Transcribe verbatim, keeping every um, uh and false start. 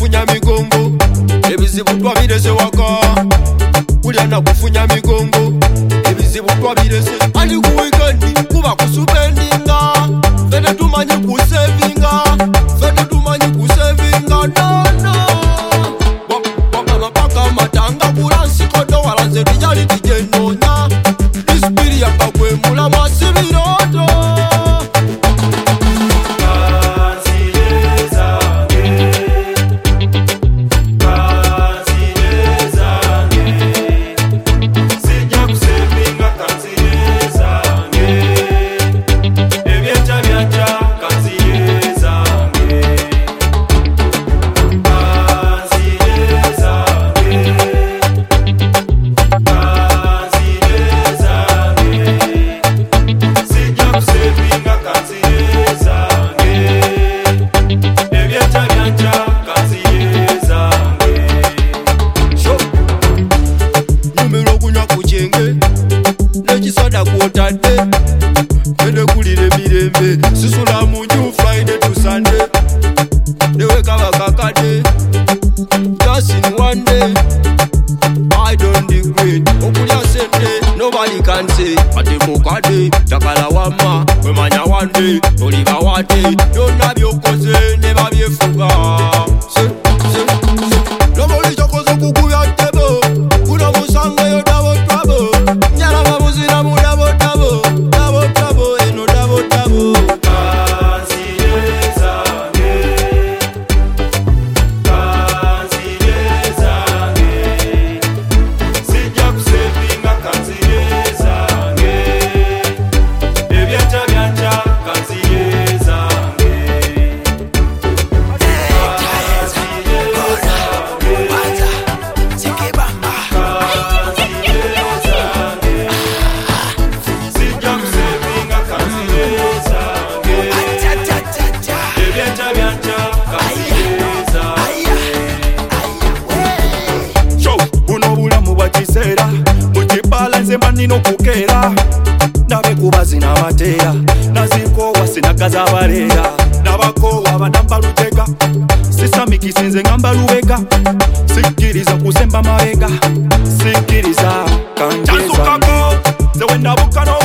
kufunya migongo ebizibu twabirese waka kulya na kufunya migongo ebizibu twabirese ali ku weekend kuba kusubendinga fete tumanyi kusevinga fete tumanyi kusevinga no no wapa mapaka matanga bulansi kodo walanze dijali dijenonya dispiri yakakwe mula masibiroto nekisoda kwotadde ende kulire mirembe sisula munju Friday to Sunday newe kabakakade just in one day I don't degrade okulya sente nobody can say ate mukade takala wama wemanya one day oliva wate byonna byokoze ne babyefuga se se nobody chokoze kukubya tebo kuno musanga yo dabo trouble nyala babuzira mu dabo dabo dabo dabo eno dabo dabo kanzileza nge kanzileza nge sijja kusevinga kanzileza nge ebyanja byanja kanzileza nge nino kukera nabe kubazina amatera nazikowa sinagaza abalera nabakowa banamba luteka sisamikisinze ngamba lubega sikiriza kusemba mawega sikiriza kanjeza zewe ndabukano